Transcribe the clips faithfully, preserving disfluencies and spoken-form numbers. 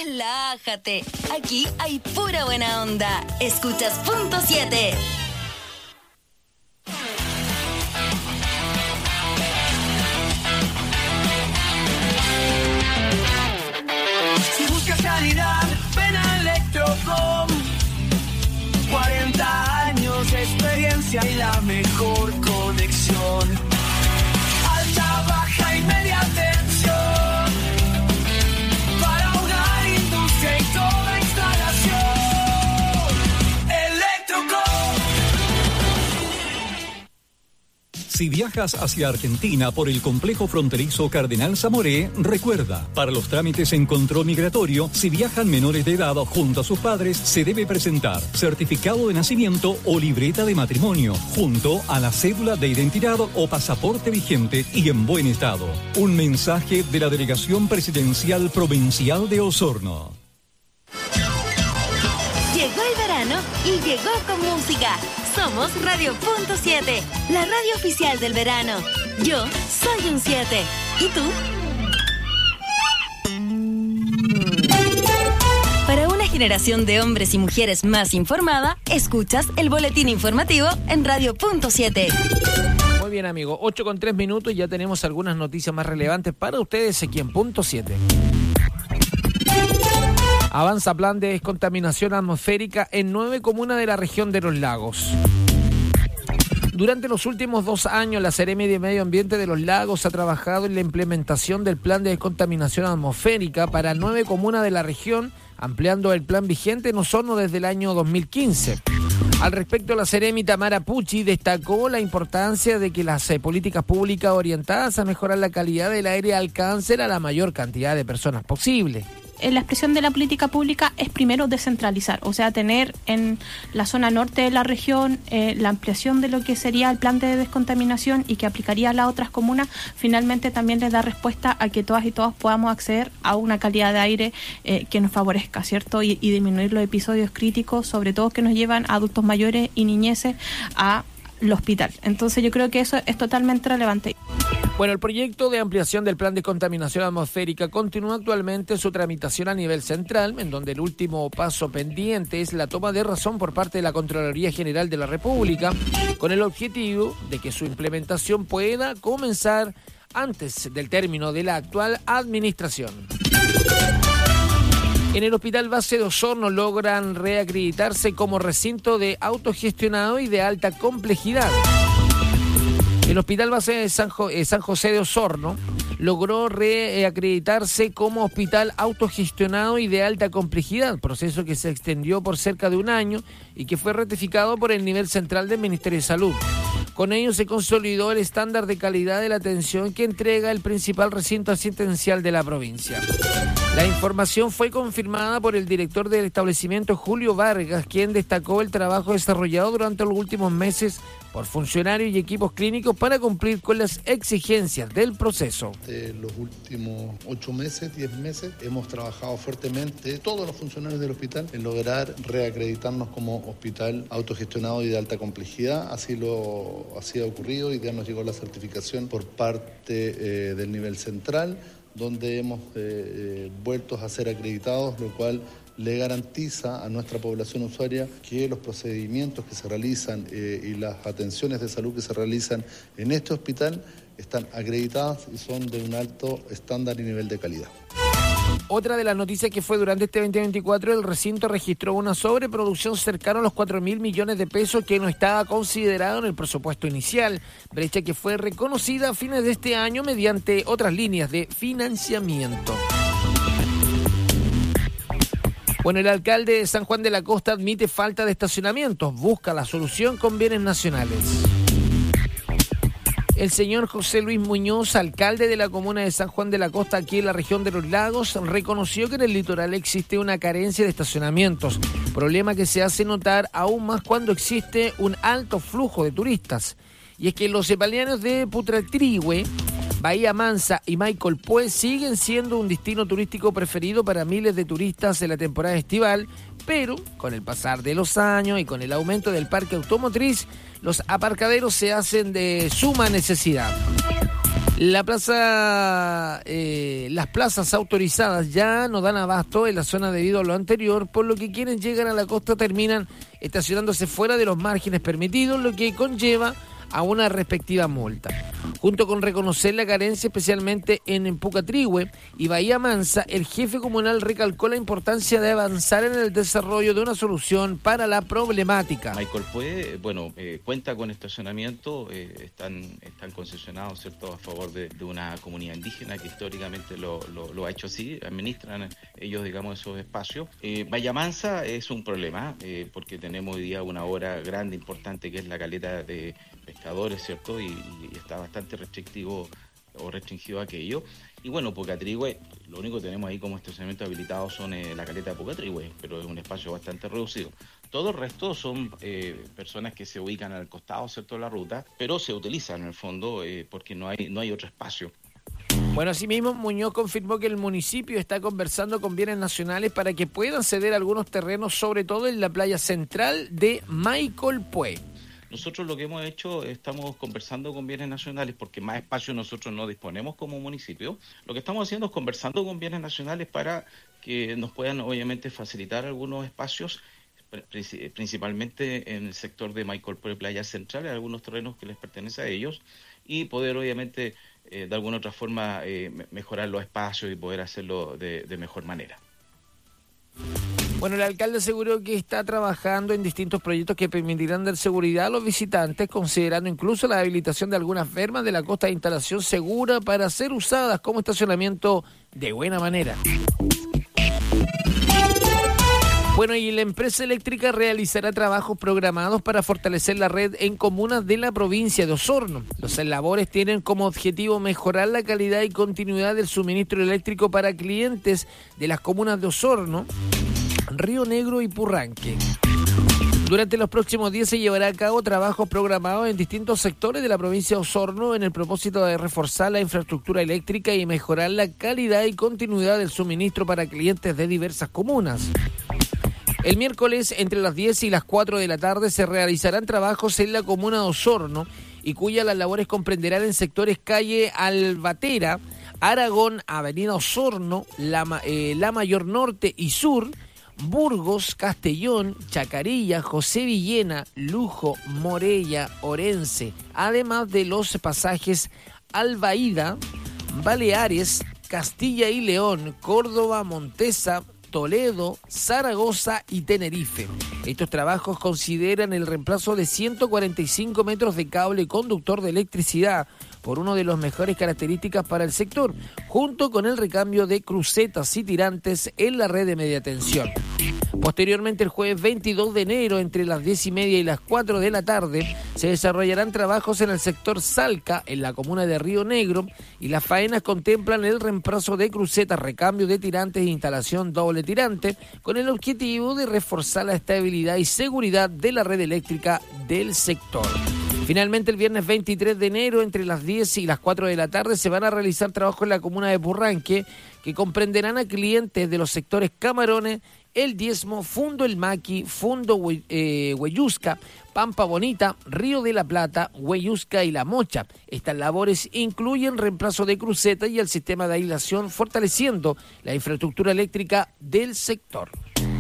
Relájate, aquí hay pura buena onda. Escuchas Punto siete. Si buscas calidad, ven a Electrocom. cuarenta años de experiencia y la mejor conexión. Alta, baja y media tensión. Para hogar, industria y toda instalación. Electrocom. Si viajas hacia Argentina por el complejo fronterizo Cardenal Zamoré, recuerda, para los trámites en control migratorio, si viajan menores de edad junto a sus padres, se debe presentar certificado de nacimiento o libreta de matrimonio, junto a la cédula de identidad o pasaporte vigente y en buen estado. Un mensaje de la Delegación Presidencial Provincial de Osorno. Llegó el verano y llegó con música. Somos Radio Punto siete, la radio oficial del verano. Yo soy un siete. ¿Y tú? Para una generación de hombres y mujeres más informada, escuchas el boletín informativo en Radio Punto siete. Muy bien, amigos. ocho con tres minutos y ya tenemos algunas noticias más relevantes para ustedes aquí en Punto siete. Avanza plan de descontaminación atmosférica en nueve comunas de la región de los lagos. Durante los últimos dos años, la Seremi de Medio Ambiente de los Lagos ha trabajado en la implementación del plan de descontaminación atmosférica para nueve comunas de la región, ampliando el plan vigente en Osorno desde el año dos mil quince. Al respecto, la Seremi Tamara Pucci destacó la importancia de que las eh, políticas públicas orientadas a mejorar la calidad del aire alcancen a la mayor cantidad de personas posible. La expresión de la política pública es primero descentralizar, o sea, tener en la zona norte de la región eh, la ampliación de lo que sería el plan de descontaminación y que aplicaría a las otras comunas, finalmente también les da respuesta a que todas y todos podamos acceder a una calidad de aire eh, que nos favorezca, ¿cierto? Y, y disminuir los episodios críticos, sobre todo que nos llevan a adultos mayores y niñeces a el hospital. Entonces yo creo que eso es totalmente relevante. Bueno, el proyecto de ampliación del plan de contaminación atmosférica continúa actualmente su tramitación a nivel central, en donde el último paso pendiente es la toma de razón por parte de la Contraloría General de la República, con el objetivo de que su implementación pueda comenzar antes del término de la actual administración. En el Hospital Base de Osorno logran reacreditarse como recinto de autogestionado y de alta complejidad. El Hospital Base de San, jo- eh, San José de Osorno logró reacreditarse como hospital autogestionado y de alta complejidad, proceso que se extendió por cerca de un año y que fue ratificado por el nivel central del Ministerio de Salud. Con ello se consolidó el estándar de calidad de la atención que entrega el principal recinto asistencial de la provincia. La información fue confirmada por el director del establecimiento, Julio Vargas, quien destacó el trabajo desarrollado durante los últimos meses por funcionarios y equipos clínicos para cumplir con las exigencias del proceso. De los últimos ocho meses, diez meses, hemos trabajado fuertemente, todos los funcionarios del hospital, en lograr reacreditarnos como hospital autogestionado y de alta complejidad. Así lo así ha ocurrido y ya nos llegó la certificación por parte eh, del nivel central, donde hemos eh, eh, vuelto a ser acreditados, lo cual le garantiza a nuestra población usuaria que los procedimientos que se realizan eh, y las atenciones de salud que se realizan en este hospital están acreditadas y son de un alto estándar y nivel de calidad. Otra de las noticias que fue durante este veinte veinticuatro, el recinto registró una sobreproducción cercana a los cuatro mil millones de pesos que no estaba considerado en el presupuesto inicial, brecha que fue reconocida a fines de este año mediante otras líneas de financiamiento. Bueno, el alcalde de San Juan de la Costa admite falta de estacionamientos, busca la solución con bienes nacionales. El señor José Luis Muñoz, alcalde de la comuna de San Juan de la Costa, aquí en la región de los lagos, reconoció que en el litoral existe una carencia de estacionamientos, problema que se hace notar aún más cuando existe un alto flujo de turistas. Y es que los balnearios de Putratrihue, Bahía Mansa y Michael Pue siguen siendo un destino turístico preferido para miles de turistas en la temporada estival, pero con el pasar de los años y con el aumento del parque automotriz, los aparcaderos se hacen de suma necesidad. La plaza, eh, las plazas autorizadas ya no dan abasto en la zona debido a lo anterior, por lo que quienes llegan a la costa terminan estacionándose fuera de los márgenes permitidos, lo que conlleva a una respectiva multa. Junto con reconocer la carencia especialmente en Pucatrihue y Bahía Mansa, el jefe comunal recalcó la importancia de avanzar en el desarrollo de una solución para la problemática. Maicolpue, bueno, eh, cuenta con estacionamiento, eh, están, están concesionados, ¿cierto?, a favor de, de una comunidad indígena que históricamente lo, lo, lo ha hecho así, administran ellos, digamos, esos espacios. Eh, Bahía Mansa es un problema, eh, porque tenemos hoy día una obra grande, importante, que es la caleta de pescadores, ¿cierto?, y, y está bastante restrictivo o restringido aquello. Y bueno, Pucatrihue, lo único que tenemos ahí como estacionamiento habilitado son eh, la caleta de Pucatrihue, pero es un espacio bastante reducido. Todo el resto son eh, personas que se ubican al costado, ¿cierto?, de la ruta, pero se utilizan en el fondo eh, porque no hay, no hay otro espacio. Bueno, asimismo, Muñoz confirmó que el municipio está conversando con bienes nacionales para que puedan ceder algunos terrenos, sobre todo en la playa central de Maicolpue. Nosotros lo que hemos hecho, estamos conversando con bienes nacionales porque más espacio nosotros no disponemos como municipio. Lo que estamos haciendo es conversando con bienes nacionales para que nos puedan obviamente facilitar algunos espacios, principalmente en el sector de Maicolpue, Playa Central, algunos terrenos que les pertenecen a ellos, y poder obviamente eh, de alguna otra forma eh, mejorar los espacios y poder hacerlo de, de mejor manera. Bueno, el alcalde aseguró que está trabajando en distintos proyectos que permitirán dar seguridad a los visitantes, considerando incluso la habilitación de algunas fermas de la costa de instalación segura para ser usadas como estacionamiento de buena manera. Bueno, y la empresa eléctrica realizará trabajos programados para fortalecer la red en comunas de la provincia de Osorno. Los labores tienen como objetivo mejorar la calidad y continuidad del suministro eléctrico para clientes de las comunas de Osorno, Río Negro y Purranque. Durante los próximos días se llevará a cabo trabajos programados en distintos sectores de la provincia de Osorno en el propósito de reforzar la infraestructura eléctrica y mejorar la calidad y continuidad del suministro para clientes de diversas comunas. El miércoles, entre las diez y las cuatro de la tarde, se realizarán trabajos en la comuna de Osorno y cuyas las labores comprenderán en sectores calle Albatera, Aragón, Avenida Osorno, La, eh, La Mayor Norte y Sur, Burgos, Castellón, Chacarilla, José Villena, Lujo, Morella, Orense, además de los pasajes Albaida, Baleares, Castilla y León, Córdoba, Montesa, Toledo, Zaragoza y Tenerife. Estos trabajos consideran el reemplazo de ciento cuarenta y cinco metros de cable conductor de electricidad por uno de las mejores características para el sector, junto con el recambio de crucetas y tirantes en la red de media tensión. Posteriormente, el jueves veintidós de enero, entre las diez y media y las cuatro de la tarde, se desarrollarán trabajos en el sector Salca, en la comuna de Río Negro, y las faenas contemplan el reemplazo de crucetas, recambio de tirantes e instalación doble tirante, con el objetivo de reforzar la estabilidad y seguridad de la red eléctrica del sector. Finalmente, el viernes veintitrés de enero, entre las diez y las cuatro de la tarde, se van a realizar trabajos en la comuna de Purranque, que comprenderán a clientes de los sectores Camarones, El Diezmo, Fundo El Maqui, Fundo eh, Hueyusca, Pampa Bonita, Río de la Plata, Hueyusca y La Mocha. Estas labores incluyen reemplazo de crucetas y el sistema de aislación, fortaleciendo la infraestructura eléctrica del sector.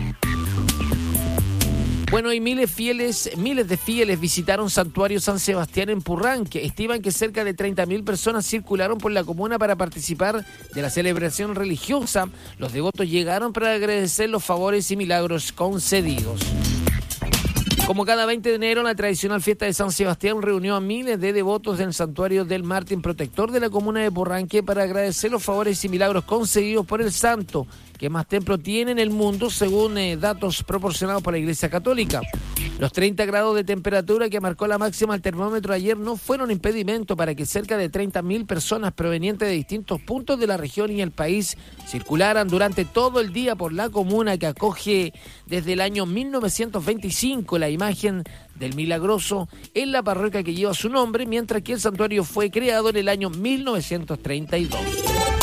Bueno, y miles fieles, miles de fieles visitaron Santuario San Sebastián en Purranque. Estiman que cerca de treinta mil personas circularon por la comuna para participar de la celebración religiosa. Los devotos llegaron para agradecer los favores y milagros concedidos. Como cada veinte de enero, la tradicional fiesta de San Sebastián reunió a miles de devotos del santuario del Mártir Protector de la comuna de Purranque para agradecer los favores y milagros concedidos por el santo, que más templo tiene en el mundo, según eh, datos proporcionados por la Iglesia Católica. Los treinta grados de temperatura que marcó la máxima al termómetro ayer no fueron impedimento para que cerca de treinta mil personas provenientes de distintos puntos de la región y el país circularan durante todo el día por la comuna, que acoge desde el año mil novecientos veinticinco la imagen del Milagroso en la parroquia que lleva su nombre, mientras que el santuario fue creado en el año mil novecientos treinta y dos.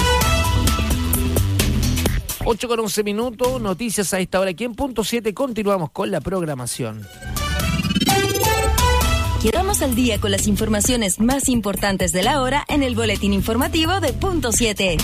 ocho con once minutos, noticias a esta hora aquí en Punto siete. Continuamos con la programación. quedamos al día con las informaciones más importantes de la hora en el boletín informativo de Punto siete.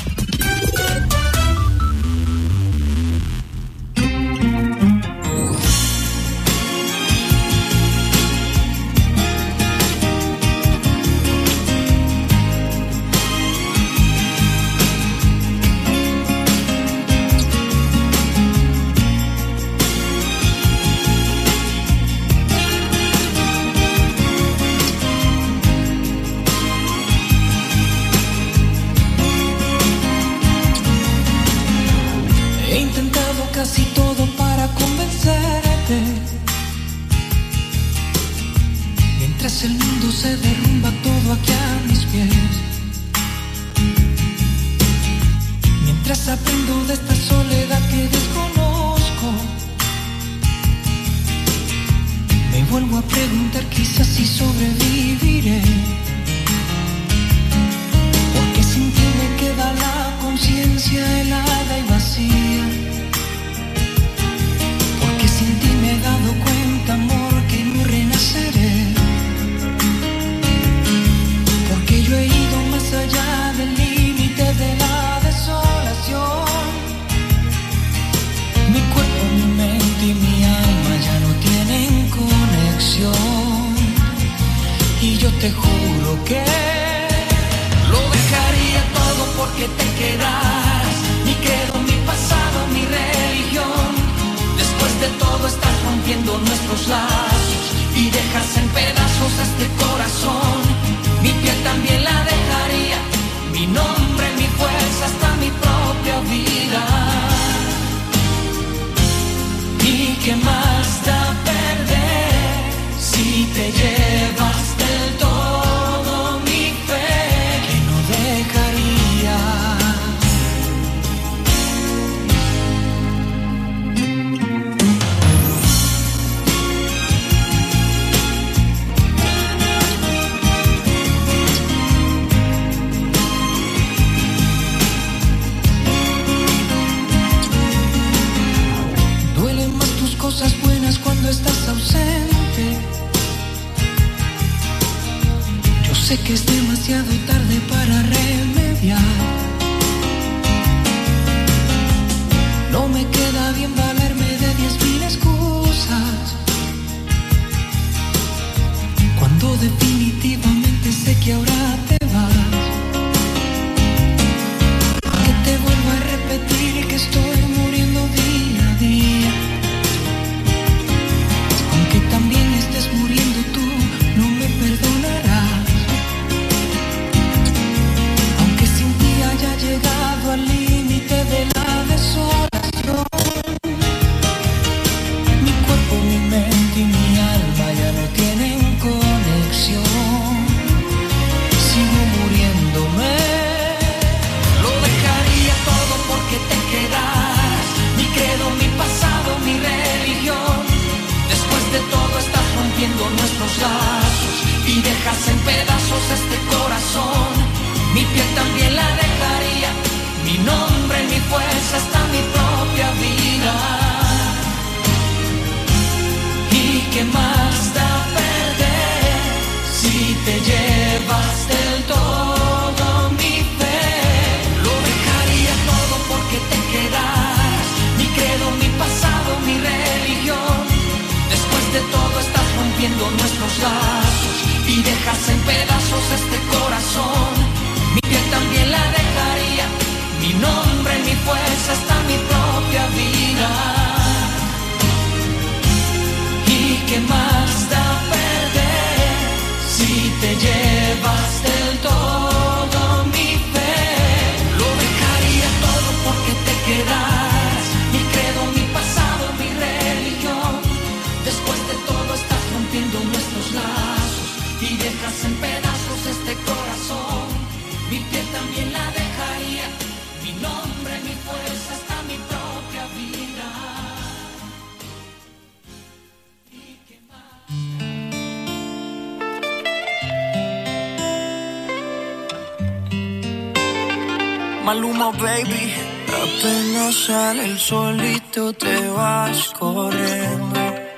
Maluma, baby. Apenas sale el solito te vas corriendo.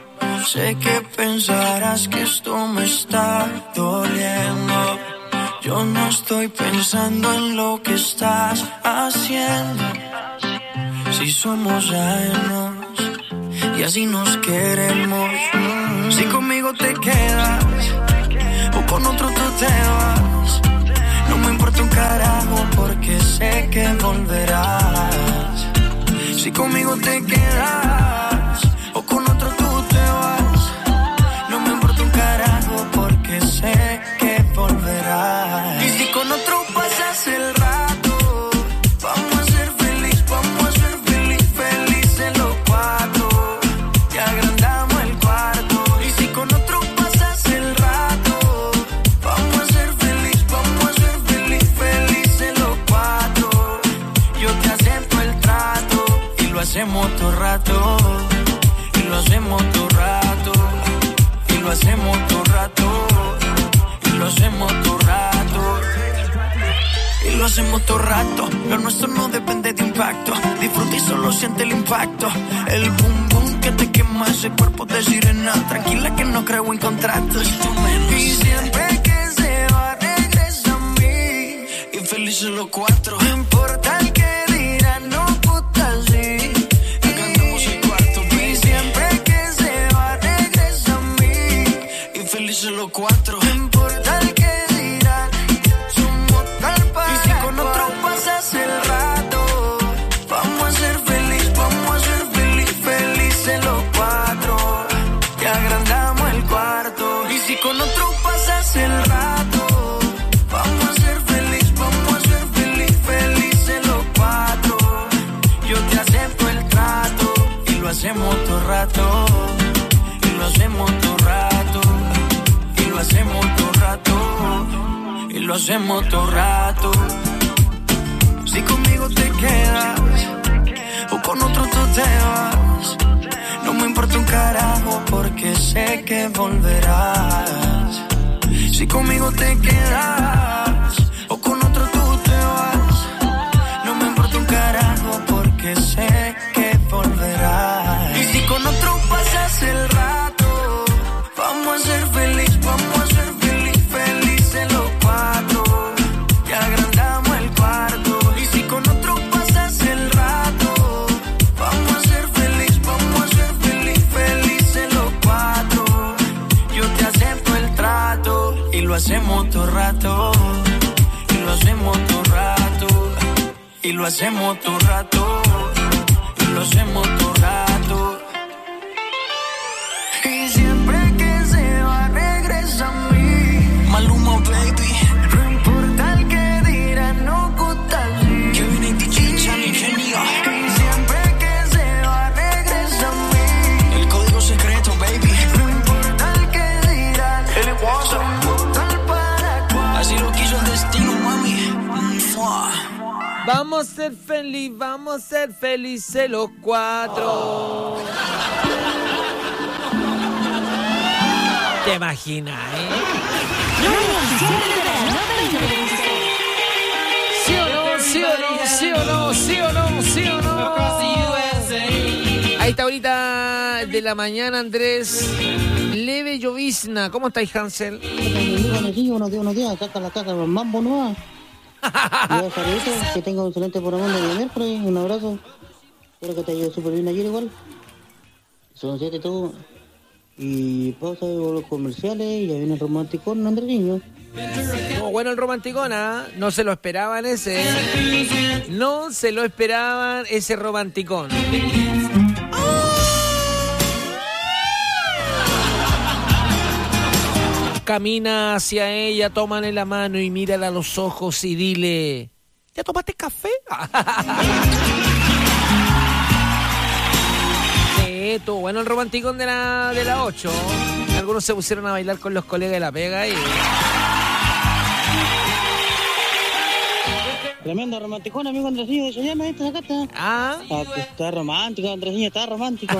Sé que pensarás que esto me está doliendo. Yo no estoy pensando en lo que estás haciendo. Si somos ajenos y así nos queremos. Si conmigo te quedas o con otro tú te vas, no me importa un carajo porque sé que volverás. Si conmigo te quedas o con otro tú te vas, no me importa un carajo porque sé que volverás. Y si con otro pasas el rato, vamos a ser feliz, vamos a ser feliz, felices los cuatro. Y agrandamos el cuarto. Y si con otro pasas el rato, vamos a ser feliz, vamos a ser feliz, felices los cuatro. Yo te acepto el trato y lo hacemos todo rato. Y lo hacemos todo rato. Y lo hacemos todo rato. Y lo hacemos todo rato. Y lo hacemos todo rato. Lo nuestro no depende de impacto. Disfruta y solo siente el impacto. El boom boom que te quema ese cuerpo de sirena. Tranquila que no creo en contratos. Y siempre que se va regresa a mí. Y felices los cuatro. No importa el que dirán, no puta sí. Y cantamos el cuarto. Y siempre que se va regresa a mí. Y felices los cuatro. No importa el que dirán, somos tal para. Y si con otro pasas el rato, vamos a ser feliz, vamos a ser feliz, felices los cuatro. Y agrandamos el cuarto. Y si con otro pasas el rato, vamos a ser feliz, vamos a ser feliz, felices los cuatro. Yo te acepto el trato y lo hacemos todo rato. Y lo hacemos todo rato. Y lo hacemos todo rato. Y lo hacemos todo rato. Si conmigo te quedas o con otro tú te vas, no me importa un carajo porque sé que volverás. Si conmigo te quedas o con otro tú te vas, no me importa un carajo porque sé que volverás. Y si con otro pasas el rato, vamos a ser feliz, vamos a ser feliz, felices los cuatro. Y agrandamos el cuarto. Y si con otro pasas el rato, vamos a ser feliz, vamos a ser feliz, felices los cuatro. Yo te acepto el trato y lo hacemos todo rato. Y lo hacemos todo rato. Y lo hacemos todo rato. Y lo hacemos todo rato. Y siempre que se va regresa a mí. Maluma baby. No importa el que dirán, no gusta así. Kevin y D J Chani genio. Y siempre que se va regresa a mí. El código secreto baby. No importa el que dirán, el somos tal para cual. Así lo quiso el destino mami. Mua. Vamos a ser feliz, vamos a ser felices los cuatro. ¿Te imaginas, eh? ¿Sí o no? ¿Sí o no? ¿Sí o no? ¿Sí o no? ¿Sí o no? A esta horita de la mañana, Andrés, leve llovizna. ¿Cómo estáis, Hansel? Buenos días, buenos días, buenos días. Acá está la caca, los mambo nuevas. Que tenga un excelente programa de miércoles. Un abrazo. Espero que te haya ido súper bien ayer igual. Son siete todo. Y pausa de los comerciales y ya viene el romanticón, Andrés Niño. No, bueno, el romanticón, ¿ah? No se lo esperaban ese. No se lo esperaban ese romanticón. Camina hacia ella, tómale la mano y mírala a los ojos y dile: ¿ya tomaste café? Sí, tú, bueno, el romanticón de la, de la ocho. Algunos se pusieron a bailar con los colegas de la pega y... Tremendo romanticón, amigo Andresinho de Sollana, esta acá está. Ah. Ah, pues está romántico, Andresinho, está romántico.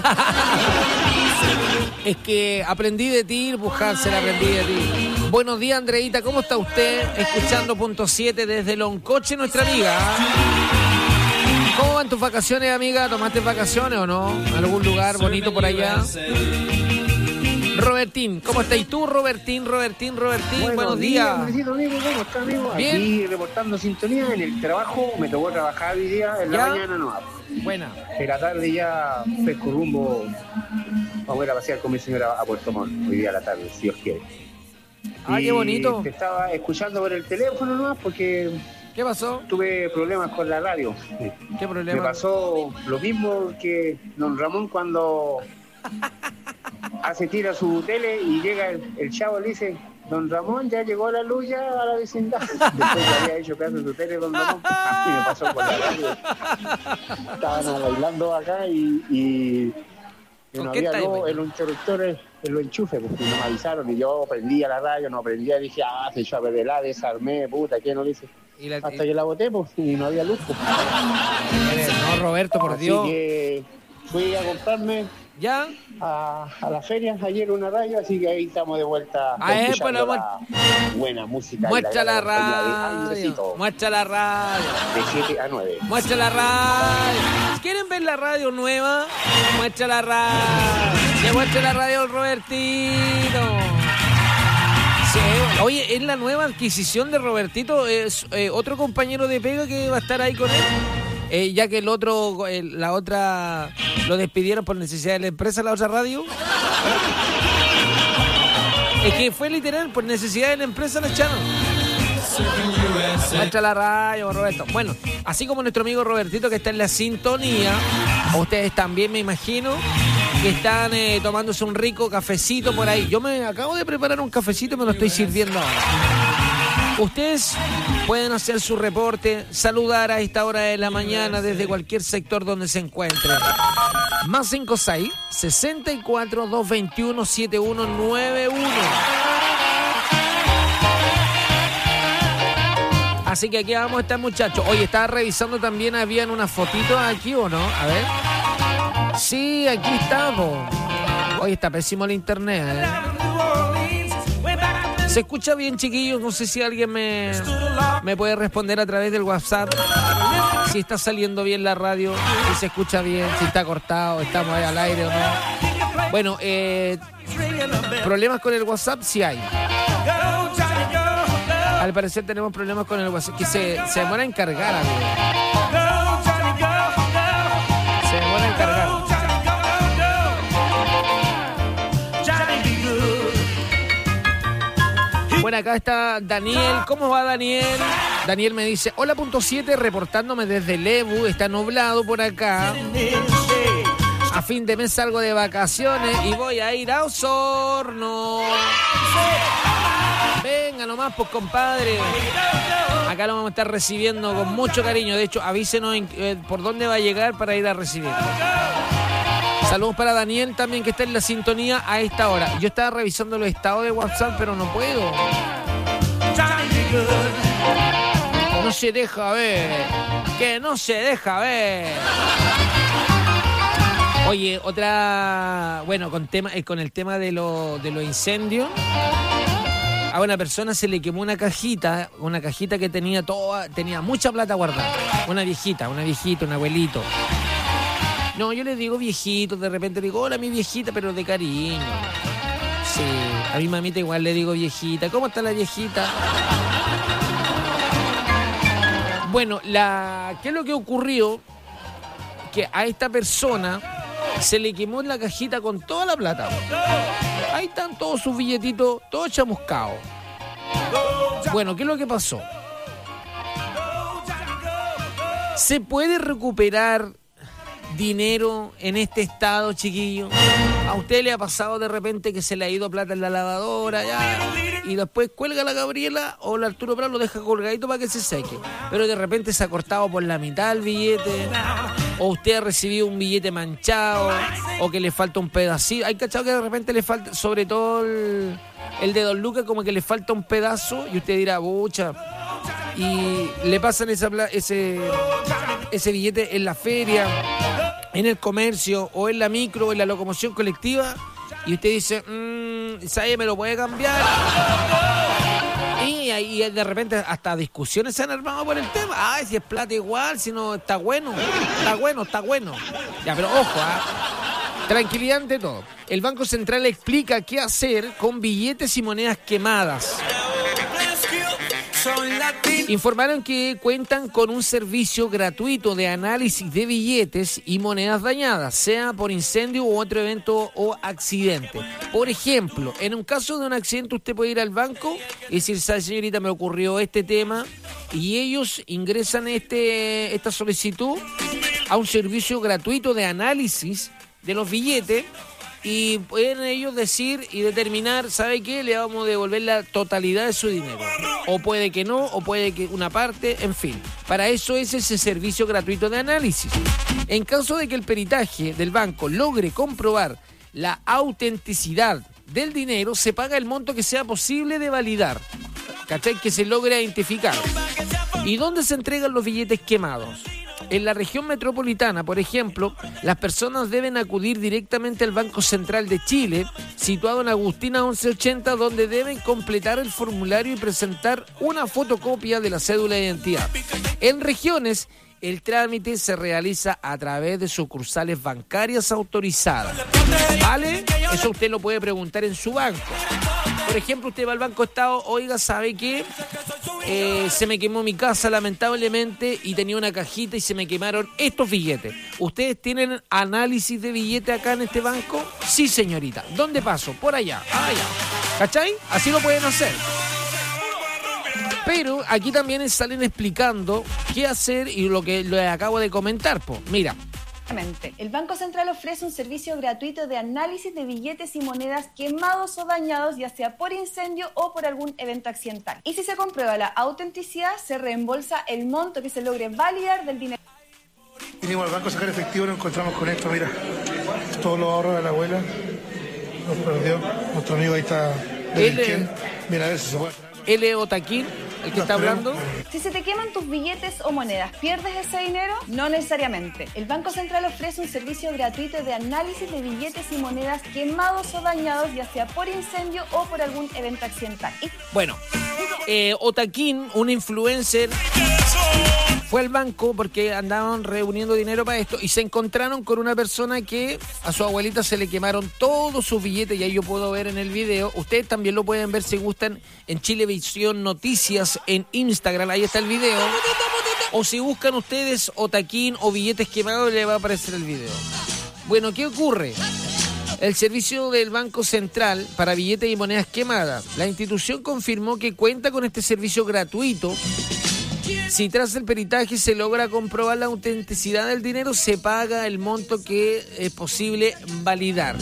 Es que aprendí de ti, Hansel, aprendí de ti. Buenos días, Andreita, ¿cómo está usted? Escuchando punto siete desde Loncoche, nuestra amiga. ¿Cómo van tus vacaciones, amiga? ¿Tomaste vacaciones o no? ¿Algún lugar bonito por allá? Robertín, ¿cómo estás? ¿Y tú, Robertín, Robertín, Robertín? Buenos, Buenos días. días. Amigo, ¿cómo está, amigo? Bien. Aquí reportando sintonía en el trabajo. Me tocó trabajar hoy día, en la ¿Ya? mañana no. Buena. En la tarde ya pesco rumbo. Vamos a ir a pasear con mi señora a Puerto Montt hoy día a la tarde, si Dios quiere. Ah, y qué bonito. Te estaba escuchando por el teléfono nomás porque... ¿Qué pasó? Tuve problemas con la radio. ¿Qué problema? Me pasó lo mismo que don Ramón cuando hace tira su tele y llega el, el chavo y le dice: don Ramón, ya llegó la luz ya a la vecindad. Después que había hecho pedazo de su tele, don Ramón. Así me pasó con la radio. Estaban bailando acá y, y, y no había luz en los interruptores, en los enchufes, porque no me avisaron. Y yo prendía la radio, no prendía, dije: ah, se echó a pedelar, desarmé, puta, ¿qué no dice? Y la, Hasta y... que la boté, pues, y no había luz. Pues. No, Roberto, por Así Dios. Que fui a comprarme ¿Ya? A, a la feria ayer una radio, así que ahí estamos de vuelta. Ah, eh, pues la la buena música. Muestra la, la radio. Muestra la radio. De siete a nueve. Muestra la radio. ¿Quieren ver la radio nueva? Muestra la radio. Que muestre la radio el Robertino. Sí. Oye, es la nueva adquisición de Robertito. Es eh, otro compañero de pega que va a estar ahí con él. Eh, ya que el otro, eh, la otra, lo despidieron por necesidad de la empresa, la otra radio. Es que fue literal, por necesidad de la empresa la echaron. Muestra la radio, Roberto. Bueno, así como nuestro amigo Robertito que está en la sintonía, ustedes también me imagino que están eh, tomándose un rico cafecito por ahí. Yo me acabo de preparar un cafecito y me lo estoy sirviendo ahora. Ustedes pueden hacer su reporte, saludar a esta hora de la mañana desde cualquier sector donde se encuentren. Más cinco seis, sesenta y cuatro, doscientos veintiuno, setenta y uno noventa y uno. Así que aquí vamos a estar, muchachos. Oye, estaba revisando también, habían unas fotitos aquí, ¿o no? A ver. Sí, aquí estamos. Oye, está pésimo el internet, ¿eh? ¿Se escucha bien, chiquillos? No sé si alguien me, me puede responder a través del WhatsApp. Si está saliendo bien la radio, si se escucha bien, si está cortado, estamos ahí al aire o no. Bueno, eh, problemas con el WhatsApp sí hay. Al parecer tenemos problemas con el WhatsApp, que se, se demora en cargar, amigo. Se demora en cargar. Bueno, acá está Daniel. ¿Cómo va, Daniel? Daniel me dice: hola, punto siete, reportándome desde Lebu. Está nublado por acá. A fin de mes salgo de vacaciones y voy a ir a Osorno. Venga nomás, pues, compadre. Acá lo vamos a estar recibiendo con mucho cariño. De hecho, avísenos en, eh, por dónde va a llegar para ir a recibirlo. Saludos para Daniel también, que está en la sintonía a esta hora. Yo estaba revisando los estados de WhatsApp, pero no puedo. No se deja ver. Que no se deja ver. Oye, otra... Bueno, con tema, eh, con el tema de, lo, de los incendios. A una persona se le quemó una cajita, una cajita que tenía toda, tenía mucha plata guardada. Una viejita, una viejita, un abuelito. No, yo le digo viejito, de repente digo, hola mi viejita, pero de cariño. Sí, a mi mamita igual le digo viejita. ¿Cómo está la viejita? Bueno, la, ¿qué es lo que ocurrió? Que a esta persona se le quemó la cajita con toda la plata. Ahí están todos sus billetitos, todos chamuscados. Bueno, ¿qué es lo que pasó? ¿Se puede recuperar dinero en este estado, chiquillo? ¿A usted le ha pasado de repente que se le ha ido plata en la lavadora ya, y después cuelga la Gabriela o el Arturo Prat lo deja colgadito para que se seque, pero de repente se ha cortado por la mitad el billete, o usted ha recibido un billete manchado, o que le falta un pedacito? Hay cachado que de repente le falta, sobre todo el, el de Don Lucas, como que le falta un pedazo y usted dirá, bucha, y le pasan esa, ese, ese billete en la feria, en el comercio, o en la micro, o en la locomoción colectiva, y usted dice, mmm, ¿sabe? ¿Me lo puede cambiar? Y ahí de repente hasta discusiones se han armado por el tema. Ay, si es plata igual, si no está bueno, está bueno, está bueno. Ya, pero ojo, ¿ah? Tranquilidad ante todo. El Banco Central explica qué hacer con billetes y monedas quemadas. Informaron que cuentan con un servicio gratuito de análisis de billetes y monedas dañadas, sea por incendio u otro evento o accidente. Por ejemplo, en un caso de un accidente usted puede ir al banco y decir, ¿sabe, señorita, me ocurrió este tema? Y ellos ingresan este esta solicitud a un servicio gratuito de análisis de los billetes y pueden ellos decir y determinar, ¿sabe qué? Le vamos a devolver la totalidad de su dinero. O puede que no, o puede que una parte, en fin. Para eso es ese servicio gratuito de análisis. En caso de que el peritaje del banco logre comprobar la autenticidad del dinero, se paga el monto que sea posible de validar. ¿Cachai? Que se logre identificar. ¿Y dónde se entregan los billetes quemados? En la región metropolitana, por ejemplo, las personas deben acudir directamente al Banco Central de Chile, situado en Agustina once ochenta, donde deben completar el formulario y presentar una fotocopia de la cédula de identidad. En regiones, el trámite se realiza a través de sucursales bancarias autorizadas. ¿Vale? Eso usted lo puede preguntar en su banco. Por ejemplo, usted va al Banco Estado, oiga, ¿sabe qué? Eh, se me quemó mi casa lamentablemente y tenía una cajita y se me quemaron estos billetes. ¿Ustedes tienen análisis de billetes acá en este banco? Sí, señorita. ¿Dónde paso? Por allá. Ah, ya. ¿Cachai? Así lo pueden hacer. Pero aquí también salen explicando qué hacer y lo que les acabo de comentar. Po. Mira. El Banco Central ofrece un servicio gratuito de análisis de billetes y monedas quemados o dañados, ya sea por incendio o por algún evento accidental. Y si se comprueba la autenticidad, se reembolsa el monto que se logre validar del dinero. Vinimos al banco a sacar efectivo y nos encontramos con esto, mira. Todos los ahorros de la abuela. Nos perdió. Nuestro amigo ahí está. Él, mira, a ver si se puede. L. Otaquín, el que está hablando. Si se te queman tus billetes o monedas, ¿pierdes ese dinero? No necesariamente. El Banco Central ofrece un servicio gratuito de análisis de billetes y monedas quemados o dañados, ya sea por incendio o por algún evento accidental. Y... Bueno, eh, Otaquín, un influencer, fue al banco porque andaban reuniendo dinero para esto y se encontraron con una persona que a su abuelita se le quemaron todos sus billetes, y ahí yo puedo ver en el video. Ustedes también lo pueden ver si gustan en Chilevisión Noticias en Instagram, ahí está el video. O si buscan ustedes Otaquín o billetes quemados, les va a aparecer el video. Bueno, ¿qué ocurre? El servicio del Banco Central para billetes y monedas quemadas. La institución confirmó que cuenta con este servicio gratuito. Si tras el peritaje se logra comprobar la autenticidad del dinero, se paga el monto que es posible validar.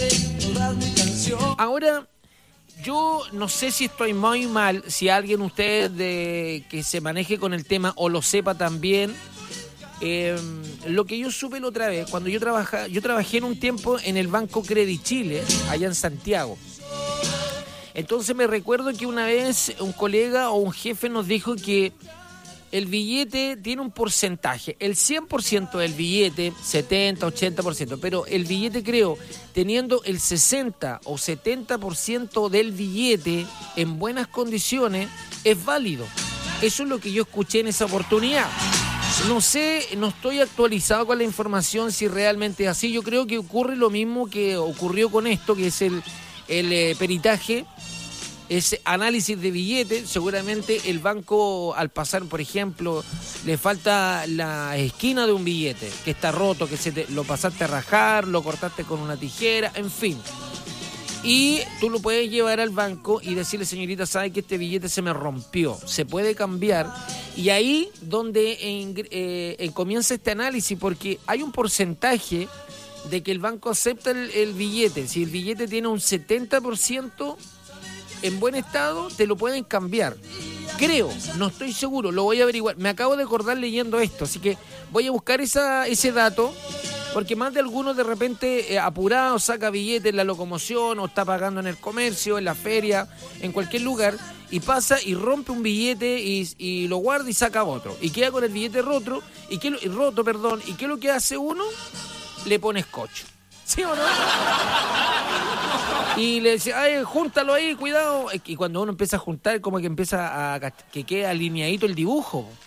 Ahora, yo no sé si estoy muy mal, si alguien usted de, que se maneje con el tema o lo sepa también. Eh, lo que yo supe la otra vez, cuando yo trabajaba, yo trabajé en un tiempo en el Banco Credit Chile, allá en Santiago. Entonces me recuerdo que una vez un colega o un jefe nos dijo que el billete tiene un porcentaje, el cien por ciento del billete, setenta, ochenta por ciento, pero el billete, creo, teniendo el sesenta o setenta por ciento del billete en buenas condiciones, es válido. Eso es lo que yo escuché en esa oportunidad. No sé, no estoy actualizado con la información si realmente es así. Yo creo que ocurre lo mismo que ocurrió con esto, que es el, el eh, peritaje. Ese análisis de billetes. Seguramente el banco, al pasar, por ejemplo, le falta la esquina de un billete que está roto, que se te, lo pasaste a rajar, lo cortaste con una tijera, en fin. Y tú lo puedes llevar al banco y decirle, señorita, sabe que este billete se me rompió, se puede cambiar. Y ahí donde en, eh, eh, comienza este análisis, porque hay un porcentaje de que el banco acepta el, el billete. Si el billete tiene un setenta por ciento en buen estado, te lo pueden cambiar. Creo, no estoy seguro, lo voy a averiguar. Me acabo de acordar leyendo esto, así que voy a buscar esa, ese dato, porque más de algunos de repente eh, apurado saca billetes en la locomoción o está pagando en el comercio, en la feria, en cualquier lugar, y pasa y rompe un billete y, y lo guarda y saca otro. Y queda con el billete roto, y qué, roto, perdón, ¿y qué es lo que hace uno? Le pone scotch. ¿Sí o no? Y le decía, ay, júntalo ahí, cuidado. Y cuando uno empieza a juntar, como que empieza a que quede alineadito el dibujo.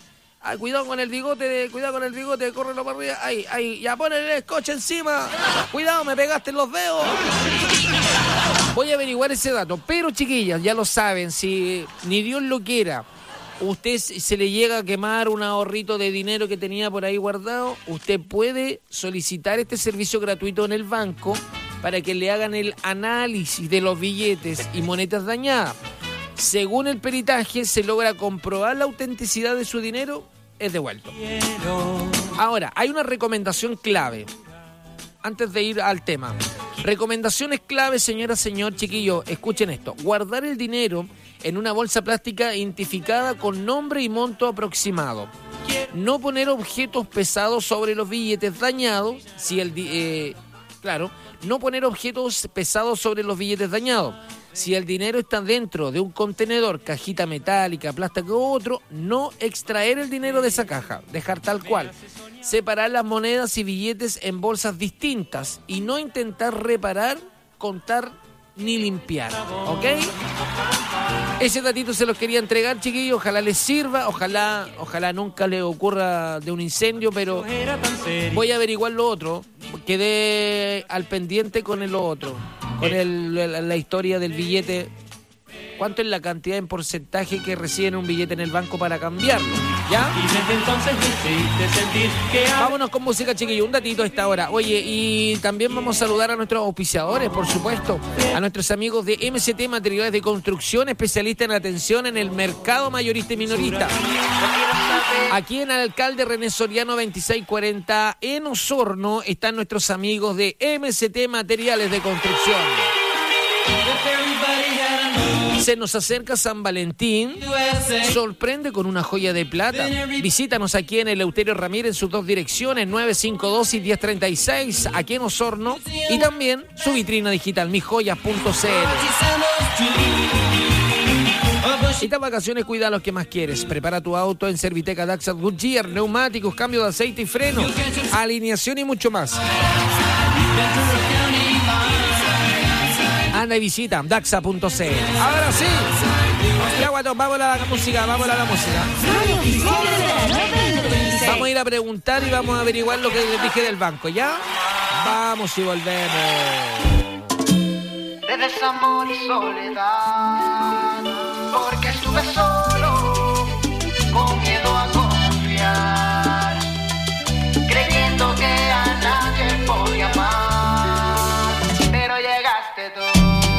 Ay, cuidado con el bigote, de, cuidado con el bigote, córrelo para arriba. Ahí, ahí, ya ponle el scotch encima. Cuidado, me pegaste en los dedos. Voy a averiguar ese dato. Pero, chiquillas, ya lo saben, si ni Dios lo quiera, usted se le llega a quemar un ahorrito de dinero que tenía por ahí guardado, usted puede solicitar este servicio gratuito en el banco para que le hagan el análisis de los billetes y monedas dañadas. Según el peritaje, se logra comprobar la autenticidad de su dinero, es devuelto. Ahora, hay una recomendación clave, antes de ir al tema. Recomendaciones clave, señora, señor, chiquillo, escuchen esto. Guardar el dinero en una bolsa plástica identificada con nombre y monto aproximado. No poner objetos pesados sobre los billetes dañados, si el... Eh, claro, no poner objetos pesados sobre los billetes dañados. Si el dinero está dentro de un contenedor, cajita metálica, plástico u otro, no extraer el dinero de esa caja, dejar tal cual. Separar las monedas y billetes en bolsas distintas y no intentar reparar, contar ni limpiar, ¿ok? Ese datito se los quería entregar, chiquillos, ojalá les sirva, ojalá, ojalá nunca les ocurra de un incendio, pero voy a averiguar lo otro, quedé al pendiente con el otro, con el, la, la historia del billete. ¿Cuánto es la cantidad en porcentaje que reciben un billete en el banco para cambiarlo? ¿Ya? Y desde entonces me hiciste sentir que... Vámonos con música, chiquillos, un datito a esta hora. Oye, y también vamos a saludar a nuestros auspiciadores, por supuesto, a nuestros amigos de M C T Materiales de Construcción, especialista en atención en el mercado mayorista y minorista. Aquí en Alcalde René Soriano veintiséis cuarenta, en Osorno, están nuestros amigos de M C T Materiales de Construcción. Se nos acerca San Valentín, sorprende con una joya de plata. Visítanos aquí en Eleuterio Ramírez en sus dos direcciones, nueve cinco dos y diez treinta y seis, aquí en Osorno, y también su vitrina digital, mis joyas punto c l. Estas vacaciones cuida a los que más quieres. Prepara tu auto en Serviteca Daxa Goodyear, neumáticos, cambio de aceite y freno, alineación y mucho más. Anda y visita daxa punto c l. Ahora sí, ya guato, vamos a la música, vamos a la música. Vamos a ir a preguntar y vamos a averiguar lo que les dije del banco, ¿ya? Vamos y volvemos. De desamor y soledad, porque estuve solo, con miedo a confiar, creyendo que a nadie podía amar, pero llegaste tú.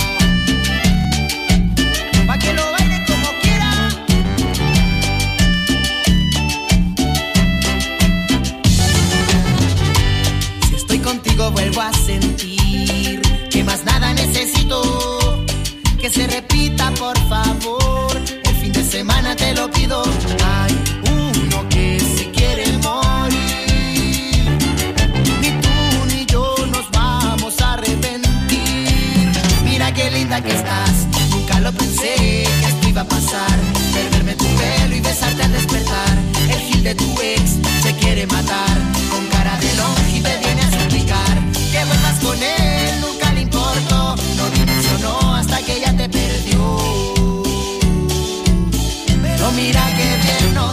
Contigo vuelvo a sentir que más nada necesito, que se repita por favor, el fin de semana te lo pido. Hay uno que se quiere morir, ni tú ni yo nos vamos a arrepentir. Mira qué linda que estás, nunca lo pensé que esto iba a pasar, perderme tu pelo y besarte al despertar. El gil de tu ex se quiere matar, con cara de longe te viene a suplicar que vuelvas con él, nunca le importó, no dimensionó hasta que ella te perdió. Pero mira que bien no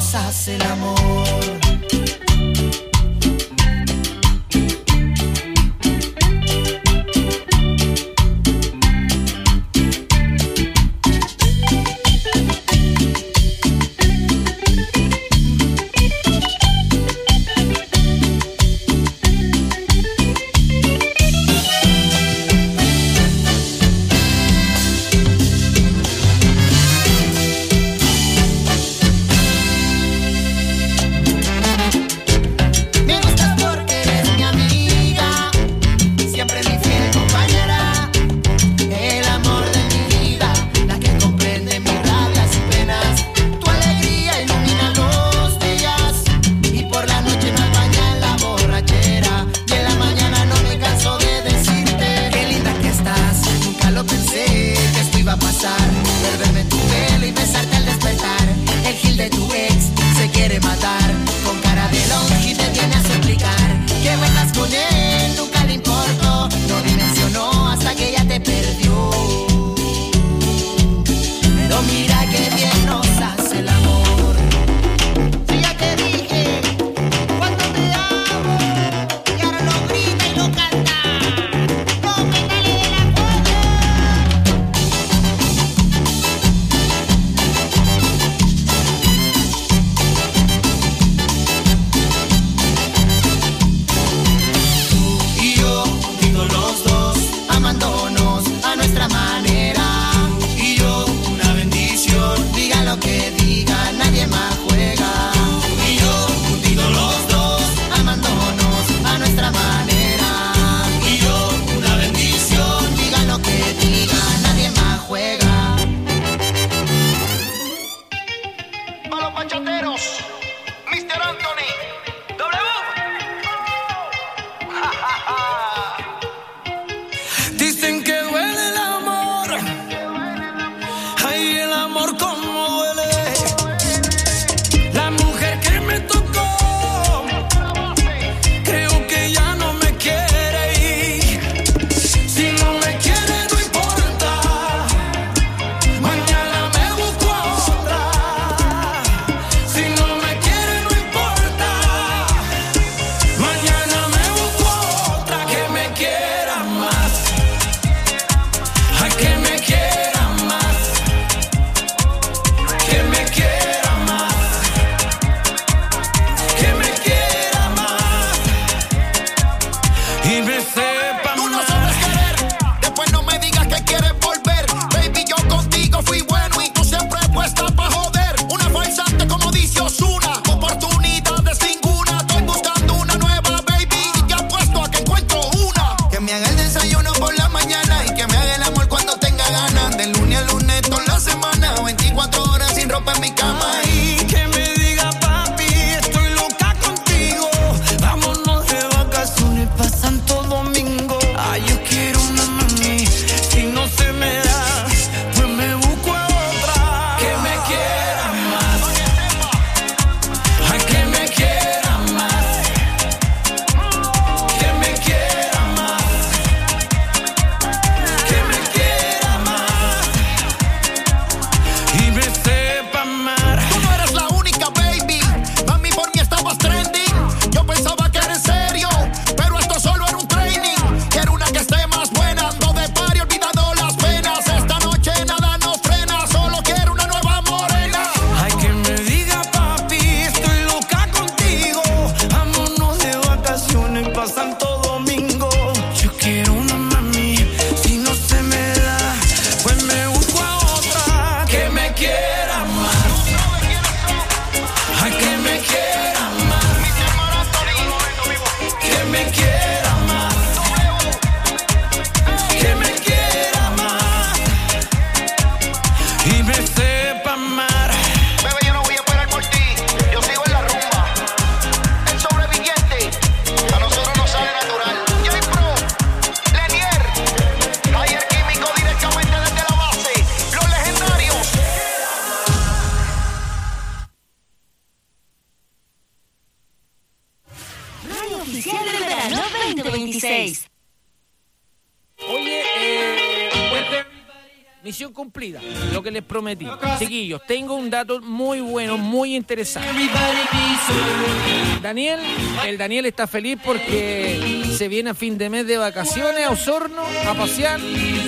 Misión cumplida, lo que les prometí. Chiquillos, tengo un dato muy bueno, muy interesante. Daniel, el Daniel está feliz porque se viene a fin de mes de vacaciones a Osorno a pasear.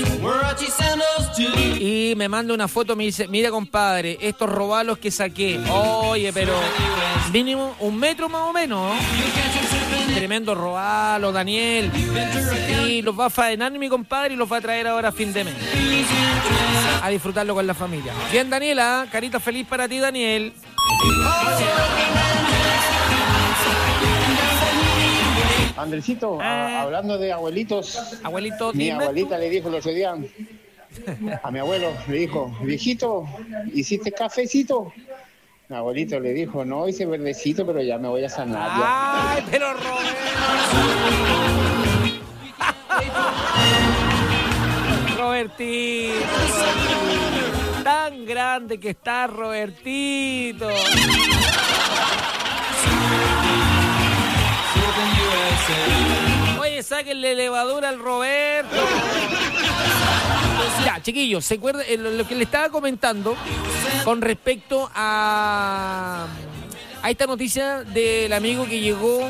Y me manda una foto, me dice, mira compadre, estos robalos que saqué. Oye, pero mínimo un metro más o menos, ¿no? Tremendo robalo, Daniel. Y los va a faenar mi compadre y los va a traer ahora a fin de mes. A disfrutarlo con la familia. Bien, Daniela, carita feliz para ti, Daniel. Andresito, a, hablando de abuelitos, abuelito, mi dime abuelita tú. le dijo el otro día a mi abuelo, le dijo, viejito, ¿hiciste cafecito? Mi abuelito le dijo, no, hice verdecito, pero ya me voy a sanar. Ya. Ay, pero Roberto. Robertito, Robertito. Tan grande que está Robertito. Oye, sáquenle levadura al Roberto. Ya, chiquillos, ¿se acuerdan lo que le estaba comentando con respecto a, a esta noticia del amigo que llegó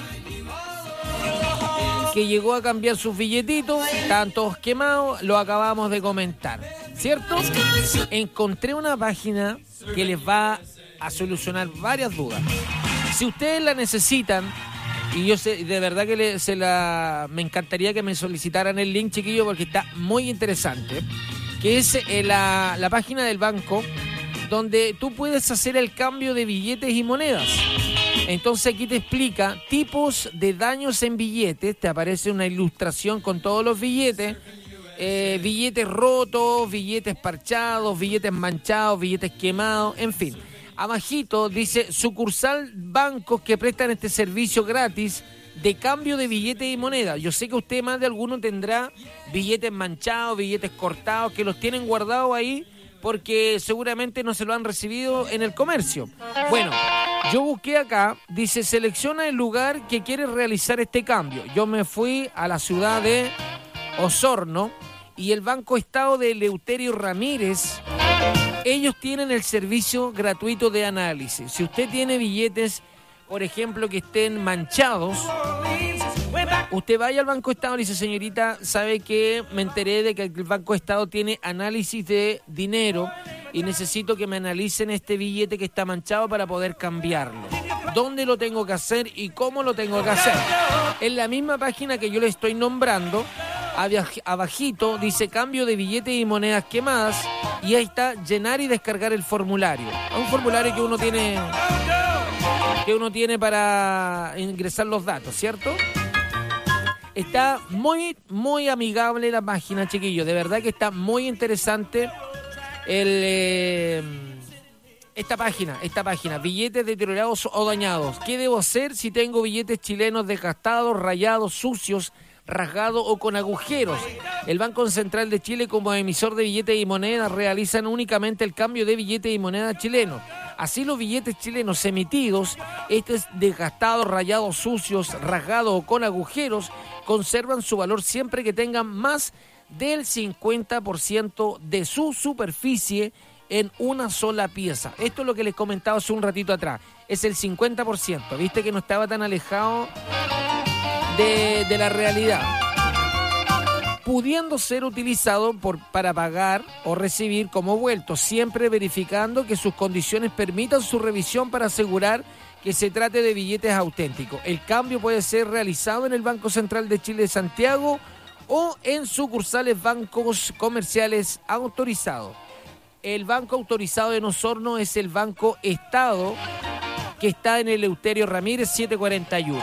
que llegó a cambiar sus billetitos, estaban todos quemados, lo acabamos de comentar, ¿cierto? Encontré una página que les va a solucionar varias dudas. Si ustedes la necesitan, y yo sé, de verdad que le, se la, me encantaría que me solicitaran el link, chiquillo, porque está muy interesante, que es eh, la, la página del banco donde tú puedes hacer el cambio de billetes y monedas. Entonces aquí te explica tipos de daños en billetes, te aparece una ilustración con todos los billetes, eh, billetes rotos, billetes parchados, billetes manchados, billetes quemados, en fin. Abajito dice sucursal bancos que prestan este servicio gratis de cambio de billetes y moneda. Yo sé que usted más de alguno tendrá billetes manchados, billetes cortados, que los tienen guardados ahí porque seguramente no se lo han recibido en el comercio. Bueno, yo busqué acá, dice selecciona el lugar que quieres realizar este cambio. Yo me fui a la ciudad de Osorno y el Banco Estado de Eleuterio Ramírez, ellos tienen el servicio gratuito de análisis. Si usted tiene billetes, por ejemplo, que estén manchados, usted vaya al Banco Estado y le dice, señorita, ¿sabe qué? Me enteré de que el Banco Estado tiene análisis de dinero y necesito que me analicen este billete que está manchado para poder cambiarlo. ¿Dónde lo tengo que hacer y cómo lo tengo que hacer? En la misma página que yo le estoy nombrando, abajito dice cambio de billetes y monedas quemadas y ahí está llenar y descargar el formulario. Un formulario que uno tiene que uno tiene para ingresar los datos, ¿cierto? Está muy, muy amigable la página, chiquillos. De verdad que está muy interesante el, eh, esta página, esta página. Billetes deteriorados o dañados. ¿Qué debo hacer si tengo billetes chilenos desgastados, rayados, sucios, rasgados o con agujeros? El Banco Central de Chile, como emisor de billetes y monedas, realizan únicamente el cambio de billetes y monedas chilenos. Así los billetes chilenos emitidos, estos desgastados, rayados, sucios, rasgados o con agujeros, conservan su valor siempre que tengan más del cincuenta por ciento de su superficie en una sola pieza. Esto es lo que les comentaba hace un ratito atrás. Es el cincuenta por ciento. Viste que no estaba tan alejado de, de la realidad. Pudiendo ser utilizado por, para pagar o recibir como vuelto, siempre verificando que sus condiciones permitan su revisión para asegurar que se trate de billetes auténticos. El cambio puede ser realizado en el Banco Central de Chile de Santiago o en sucursales bancos comerciales autorizados. El banco autorizado en Osorno es el Banco Estado, que está en el Eleuterio Ramírez siete cuarenta y uno.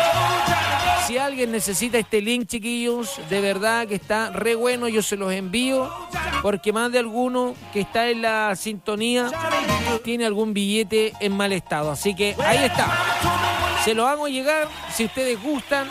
Si alguien necesita este link, chiquillos, de verdad que está re bueno, yo se los envío, porque más de alguno que está en la sintonía tiene algún billete en mal estado. Así que ahí está. Se lo hago llegar, si ustedes gustan,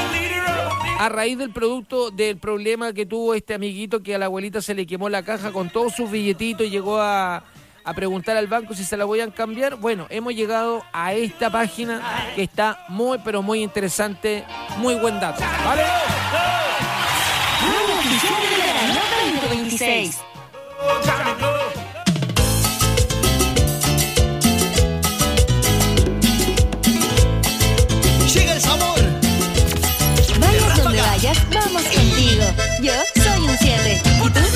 a raíz del producto, del problema que tuvo este amiguito que a la abuelita se le quemó la caja con todos sus billetitos y llegó a... a preguntar al banco si se la voy a cambiar. Bueno, hemos llegado a esta página que está muy, pero muy interesante. Muy buen dato, ¿vale? veinte veintiséis. Vamos contigo. Yo soy un siete. ¿Y tú?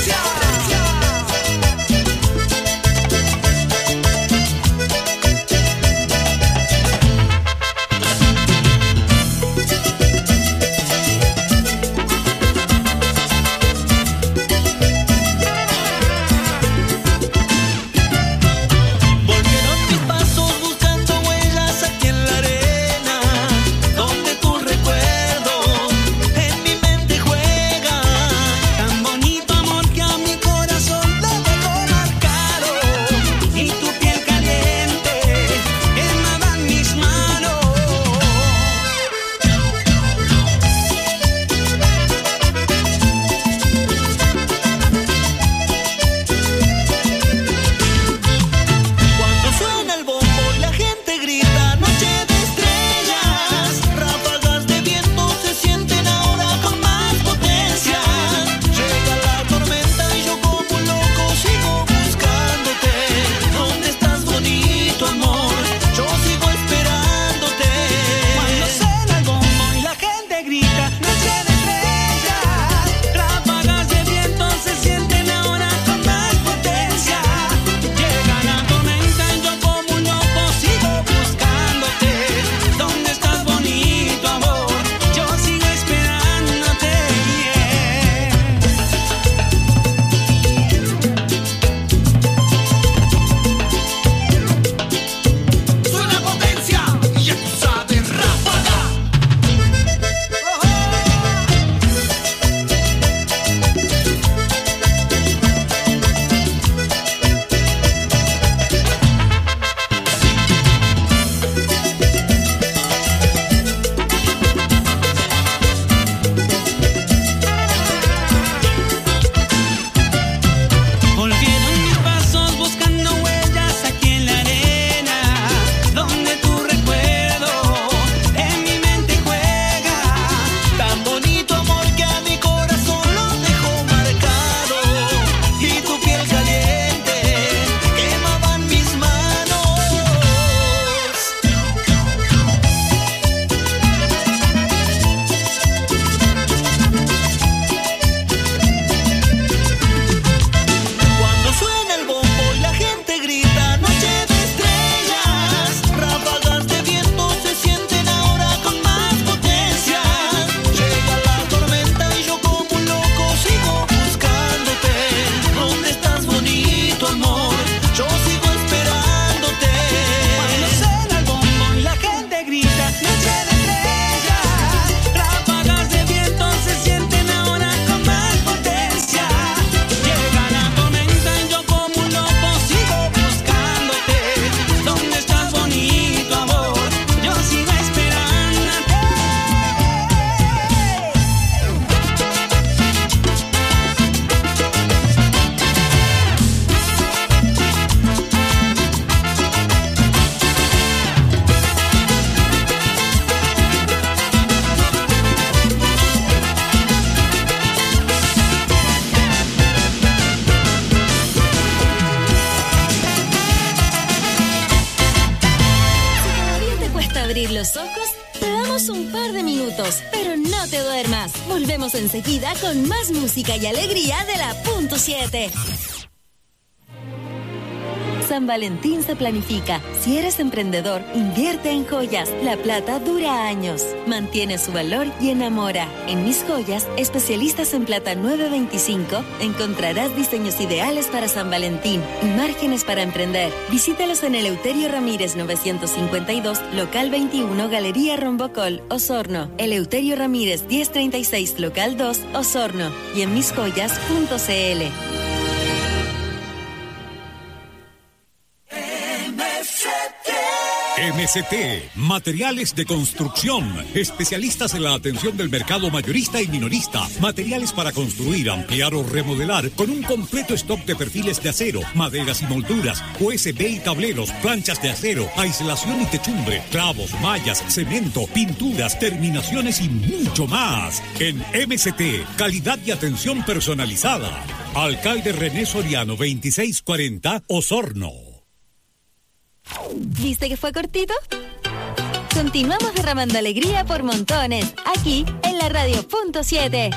los ojos, te damos un par de minutos, pero no te duermas. Volvemos enseguida con más música y alegría de la punto siete. San Valentín se planifica. Si eres emprendedor, invierte en joyas. La plata dura años, mantiene su valor y enamora. En Mis Joyas, especialistas en plata nueve veinticinco, encontrarás diseños ideales para San Valentín y márgenes para emprender. Visítalos en Eleuterio Ramírez novecientos cincuenta y dos, local veintiuno, Galería Rombocol, Osorno. Eleuterio Ramírez diez treinta y seis, local dos, Osorno. Y en mis joyas punto c l. M C T, materiales de construcción, especialistas en la atención del mercado mayorista y minorista, materiales para construir, ampliar o remodelar, con un completo stock de perfiles de acero, maderas y molduras, U S B y tableros, planchas de acero, aislación y techumbre, clavos, mallas, cemento, pinturas, terminaciones y mucho más. En M C T, calidad y atención personalizada. Alcalde René Soriano, veintiséis cuarenta, Osorno. ¿Viste que fue cortito? Continuamos derramando alegría por montones, aquí en la Radio Punto siete.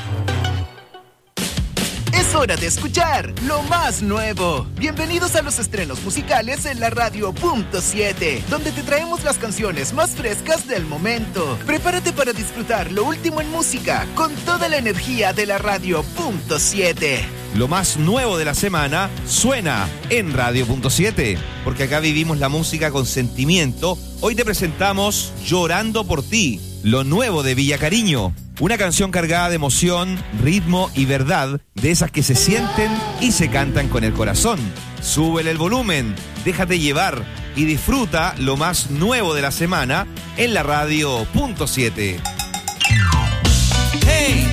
Es hora de escuchar lo más nuevo. Bienvenidos a los estrenos musicales en la Radio Punto siete, donde te traemos las canciones más frescas del momento. Prepárate para disfrutar lo último en música con toda la energía de la Radio Punto siete. Lo más nuevo de la semana suena en Radio Punto siete, porque acá vivimos la música con sentimiento. Hoy te presentamos Llorando por ti, lo nuevo de Villa Cariño. Una canción cargada de emoción, ritmo y verdad, de esas que se sienten y se cantan con el corazón. Súbele el volumen, déjate llevar y disfruta lo más nuevo de la semana en la Radio Punto siete. Hey.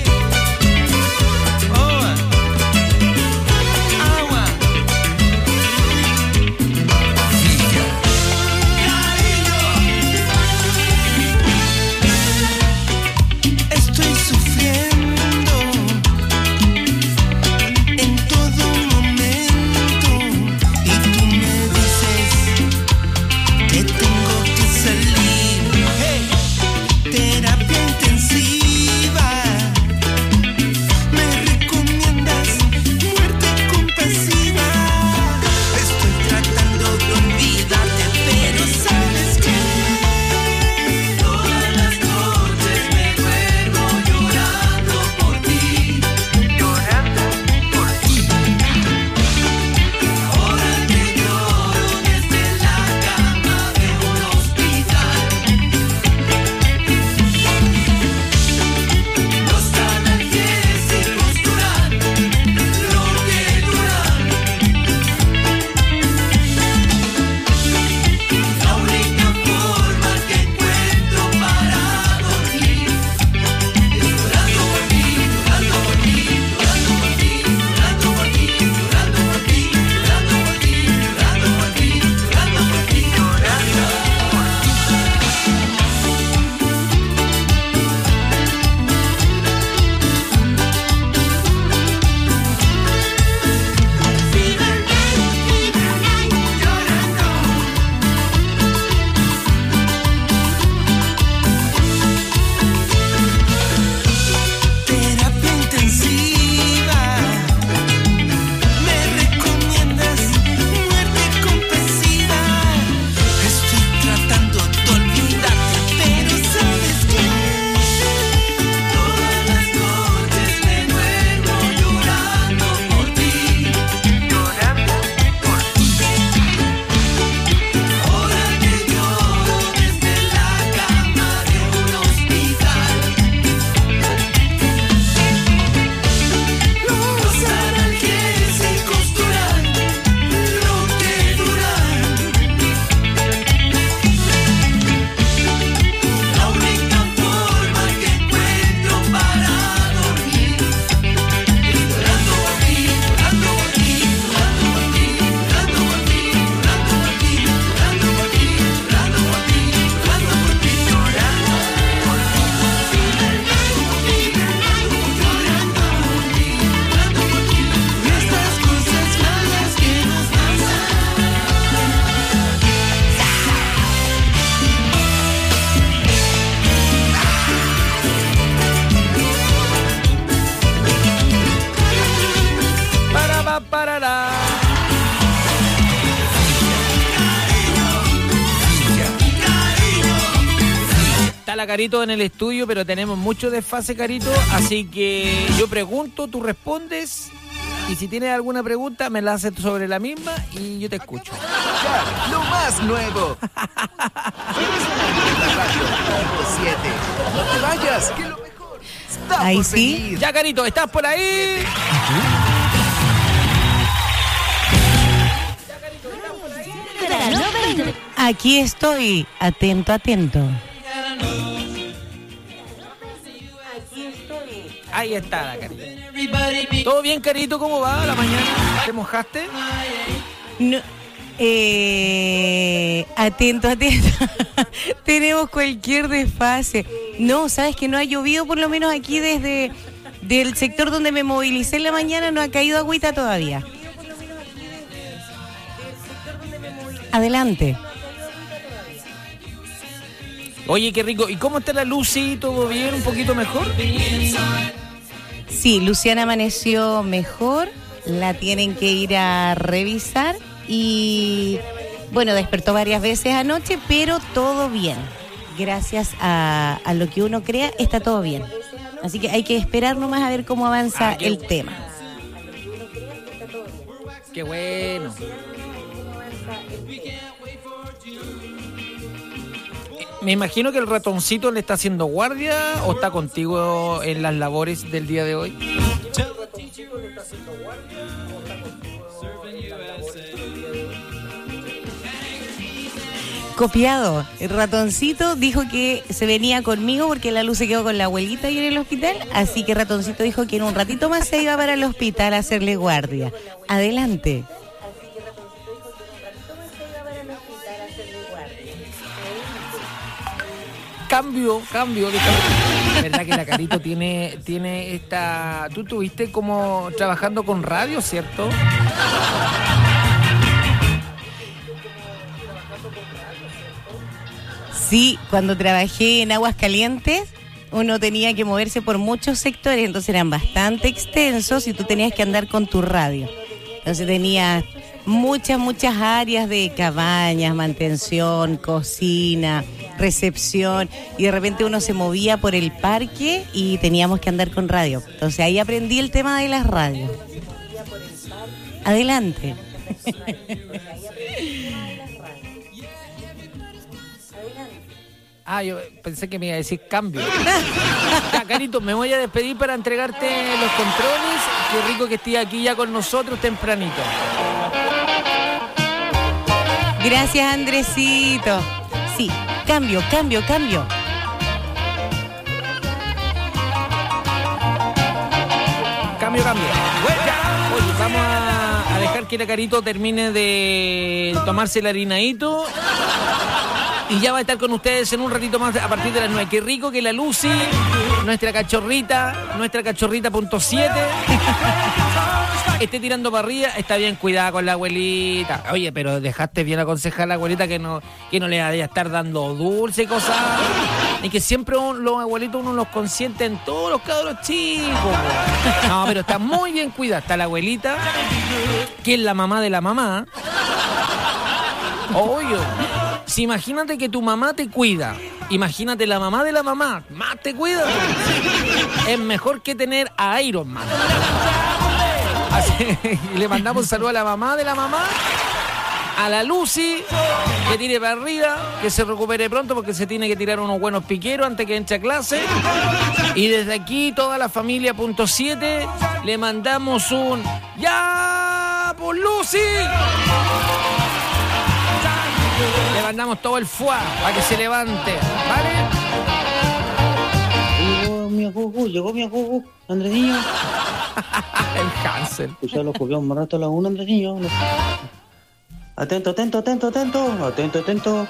Carito en el estudio, pero tenemos mucho desfase, Carito, así que yo pregunto, tú respondes, y si tienes alguna pregunta me la haces sobre la misma y yo te escucho. Lo más nuevo. No te vayas, que lo mejor está Ahí por sí. venir. Ya, Carito, ¿estás por ahí? Aquí estoy, atento, atento. Ahí está la Carito. ¿Todo bien, Carito? ¿Cómo va la mañana? ¿Te mojaste? No, eh, atento, atento. Tenemos cualquier desfase. No, sabes que no ha llovido, por lo menos aquí desde del sector donde me movilicé en la mañana, no ha caído agüita todavía. Adelante. Oye, qué rico. ¿Y cómo está la Lucy? ¿Todo bien? ¿Un poquito mejor? Sí, Luciana amaneció mejor. La tienen que ir a revisar. Y, bueno, despertó varias veces anoche, pero todo bien. Gracias a, a lo que uno crea, está todo bien. Así que hay que esperar nomás a ver cómo avanza ah, el bueno. tema. Qué bueno. Me imagino que el ratoncito le está haciendo guardia o está contigo en las labores del día de hoy. Copiado. El ratoncito dijo que se venía conmigo porque la Luz se quedó con la abuelita ahí en el hospital, así que ratoncito dijo que en un ratito más se iba para el hospital a hacerle guardia. Adelante. Cambio, cambio. La verdad que la Carito tiene, tiene esta... Tú estuviste como trabajando con radio, ¿cierto? Sí, cuando trabajé en Aguascalientes, uno tenía que moverse por muchos sectores, entonces eran bastante extensos y tú tenías que andar con tu radio. Entonces tenías muchas, muchas áreas de cabañas, mantención, cocina, recepción, y de repente uno se movía por el parque y teníamos que andar con radio. Entonces ahí aprendí el tema de las radios. Adelante. Ah, yo pensé que me iba a decir cambio. Ya, Carito, me voy a despedir para entregarte los controles. Qué rico que estés aquí ya con nosotros tempranito. Gracias, Andresito. Sí, cambio, cambio, cambio. Cambio, cambio. Bueno, ya. Oye, vamos a, a dejar que la Carito termine de tomarse el harinadito. Y ya va a estar con ustedes en un ratito más a partir de las nueve. Qué rico que la Lucy, nuestra cachorrita, nuestra cachorrita punto siete, esté tirando para arriba. Está bien cuidada con la abuelita. Oye, pero dejaste bien aconsejar a la abuelita que no, que no le vaya a estar dando dulce y cosas. Y que siempre los abuelitos uno los consiente en todos los cabros chicos. No, pero está muy bien cuidada. Está la abuelita, que es la mamá de la mamá. Oye. Si imagínate que tu mamá te cuida, imagínate la mamá de la mamá, más te cuida. Es mejor que tener a Iron Man. Así, le mandamos un saludo a la mamá de la mamá, a la Lucy, que tire para arriba, que se recupere pronto porque se tiene que tirar unos buenos piqueros antes que entre a clase. Y desde aquí, toda la familia punto siete, le mandamos un ¡ya por Lucy! Le mandamos todo el fuá para que se levante, ¿vale? Llegó mi ajuju, llegó mi ajuju, Andrés Niño. El Hansel. Escucha los copiamos más rato a la una, Andrés Niño. Atento, atento, atento, atento, atento, atento.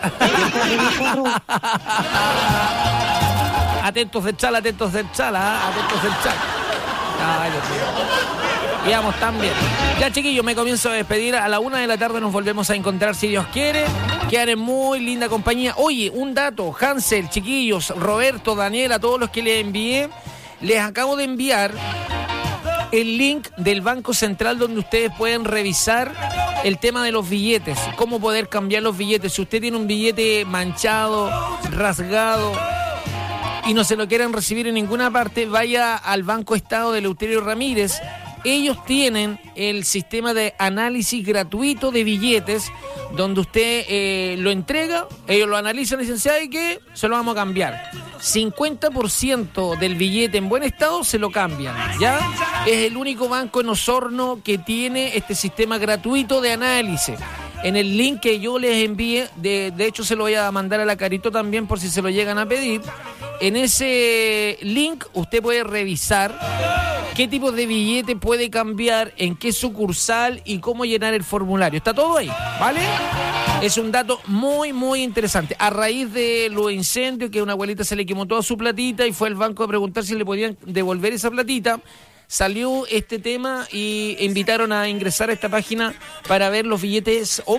Atentos del chala, atentos del chala, atentos del chala. Ay, Dios mío. Íbamos tan bien. Ya, chiquillos, me comienzo a despedir. A la una de la tarde nos volvemos a encontrar si Dios quiere. Quedan en muy linda compañía. Oye, un dato, Hansel, chiquillos, Roberto, Daniel, a todos los que les envié, les acabo de enviar el link del Banco Central donde ustedes pueden revisar el tema de los billetes, cómo poder cambiar los billetes. Si usted tiene un billete manchado, rasgado y no se lo quieren recibir en ninguna parte, vaya al Banco Estado de Eleuterio Ramírez. Ellos tienen el sistema de análisis gratuito de billetes donde usted eh, lo entrega, ellos lo analizan y dicen, ¿sabe qué? Se lo vamos a cambiar. cincuenta por ciento del billete en buen estado se lo cambian, ¿ya? Es el único banco en Osorno que tiene este sistema gratuito de análisis. en el link que yo les envíe, de, de hecho se lo voy a mandar a la Carito también por si se lo llegan a pedir. En ese link usted puede revisar qué tipo de billete puede cambiar, en qué sucursal y cómo llenar el formulario. Está todo ahí, ¿vale? Es un dato muy, muy interesante. A raíz de los incendios, que a una abuelita se le quemó toda su platita y fue al banco a preguntar si le podían devolver esa platita, salió este tema y invitaron a ingresar a esta página para ver los billetes